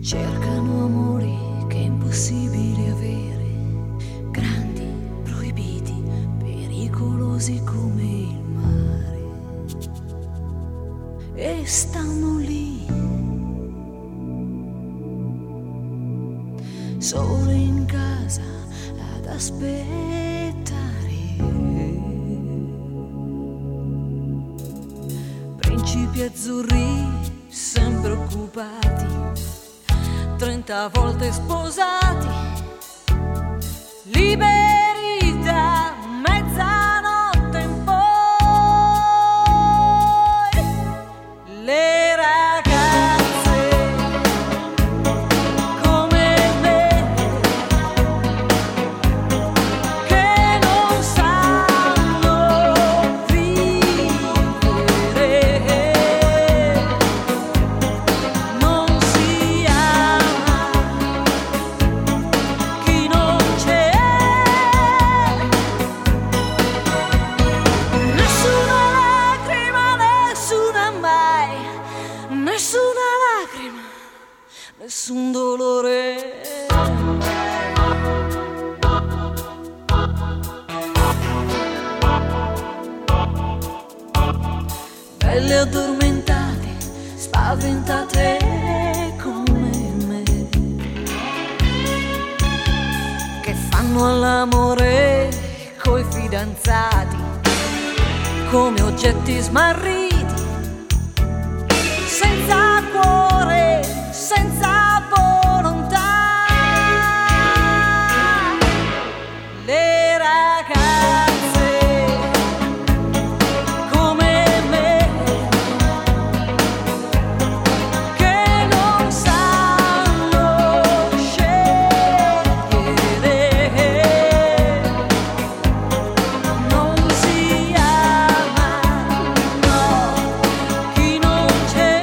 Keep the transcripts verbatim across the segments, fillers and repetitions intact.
Cercano amori che è impossibile avere, grandi, proibiti, pericolosi come il mare. E stanno lì, sole in casa ad aspettare. Principi azzurri sempre occupati, trenta volte sposati, liberi da mezzanotte in poi. Le ragazze come me, che non sanno vivere, non si ama chi non c'è. Nessuna lacrima, nessuna mai, nessuna lacrima, nessun dolore. Belle addormentate, spaventate come me, che fanno all'amore coi fidanzati come oggetti smarriti, senza cuore, senza volontà. Le ragazze come me, che non sanno scegliere, non si ama, no, chi non c'è.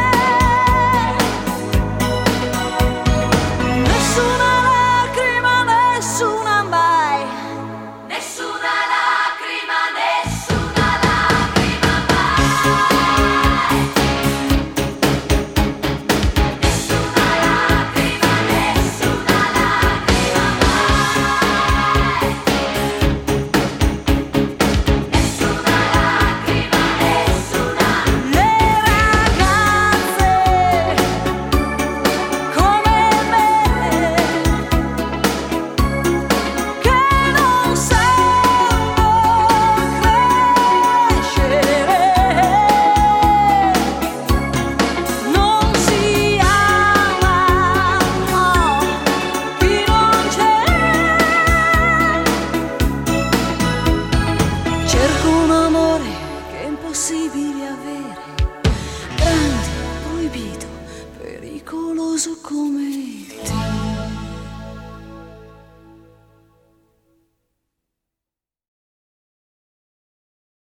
Nessuna lacrima, nessuna mai, nessuna lacrima, nessuna lacrima mai, nessuna lacrima, nessuna lacrima mai, nessuna lacrima, nessuna. Le ragazze come me, che non sanno crescere, non si ama, no, chi non c'è. Cerco un amore che è impossibile avere, grande, proibito, pericoloso come